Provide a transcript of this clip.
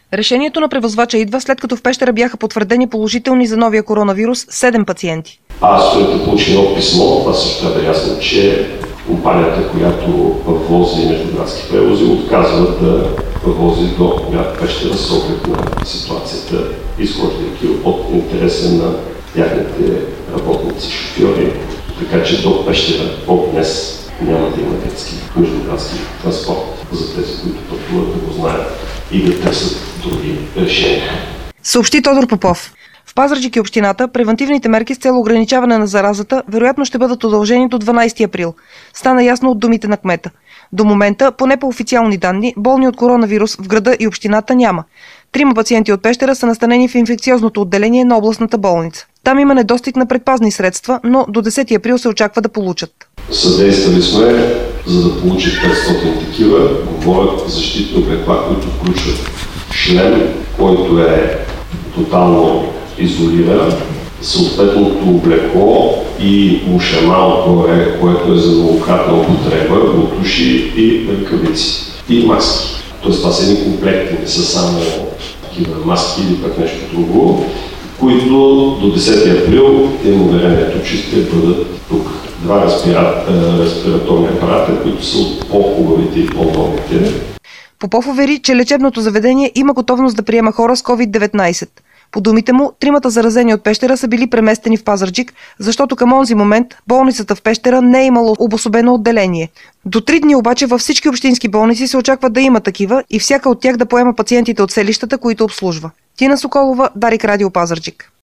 Решението на превозвача идва след като в Пещера бяха потвърдени положителни за новия коронавирус 7 пациенти. Аз сутринта получих едно писмо, това също трябва да е ясно, че компанията, която вози междуградски превози, отказва да вози до град Пещера с оглед на ситуацията, изхождайки от интереса на тяхните работници, шофьори, така че до Пещера от днес няма да има детски междуградски транспорт за тези, които пътуват, да го знаят и да търсят други решения. Съобщи Тодор Попов. В Пазарджик и общината превантивните мерки с цел ограничаване на заразата вероятно ще бъдат удължени до 12 април. Стана ясно от думите на кмета. До момента, поне по официални данни, болни от коронавирус в града и общината няма. 3 пациенти от Пещера са настанени в инфекциозното отделение на областната болница. Там има недостиг на предпазни средства, но до 10 април се очаква да получат. Съдействали сме, за да получат 500 такива. Говорят защитни облекла, които включват шлем, който е тотално изолиран, съответното облекло и ушама отгоре, което е за многократна употреба, бутуши и ръкавици и маски. Тоест това са едни комплекти, не са само такива маски или пък нещо друго, които до 10 април имам уверението, че ще бъдат тук. 2 респираторни апарата, които са от по-хубавите и по-новите. Попов увери, че лечебното заведение има готовност да приема хора с COVID-19. По думите му, 3 заразени от Пещера са били преместени в Пазарджик, защото към онзи момент болницата в Пещера не е имало обособено отделение. До 3 дни обаче във всички общински болници се очаква да има такива и всяка от тях да поема пациентите от селищата, които обслужва. Тина Соколова, Дарик Радио Пазарджик.